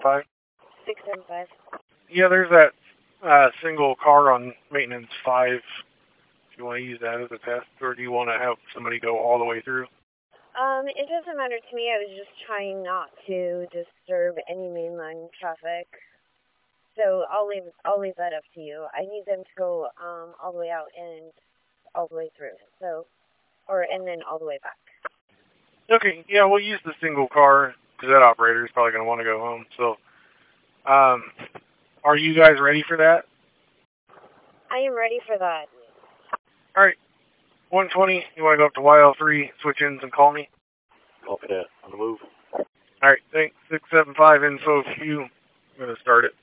5? 675. Yeah, there's that single car on maintenance 5. If you want to use that as a test, or do you want to have somebody go all the way through? It doesn't matter to me. I was just trying not to disturb any mainline traffic. So I'll leave that up to you. I need them to go all the way out and all the way through. And then all the way back. Okay, yeah, we'll use the single car because that operator is probably going to want to go home. So, are you guys ready for that? I am ready for that. All right, 120. You want to go up to YL3, switch ins, and call me? Copy that. On the move. All right, thanks. 675 info. I'm going to start it.